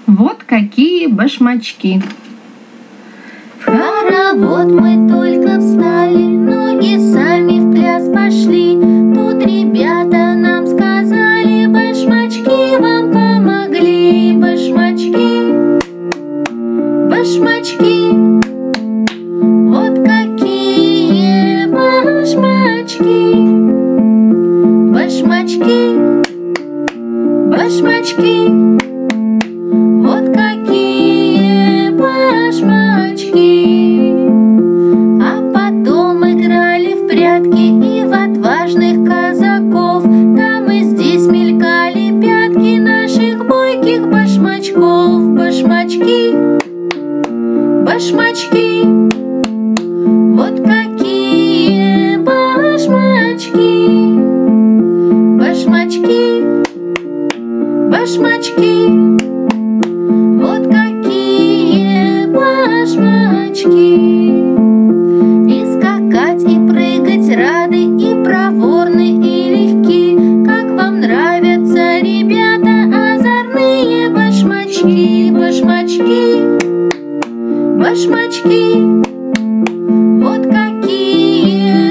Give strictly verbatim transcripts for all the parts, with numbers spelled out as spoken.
Вот какие башмачки. В хоровод мы только встали, ноги сами в пляс пошли. Тут ребята нам сказали, башмачки вам помогли. Башмачки, башмачки, вот какие башмачки. Башмачки, башмачки, вот какие башмачки. А потом играли в прятки и в отважных казаков. Там и здесь мелькали пятки наших бойких башмачков. Башмачки, башмачки, вот какие башмачки. Башмачки, башмачки, вот какие башмачки. И скакать, и прыгать рады, и проворны, и легки. Как вам нравятся, ребята, озорные башмачки. Башмачки, башмачки, вот какие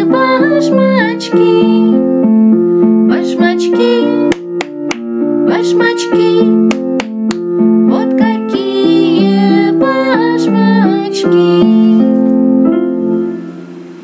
башмачки. Башмачки, башмачки.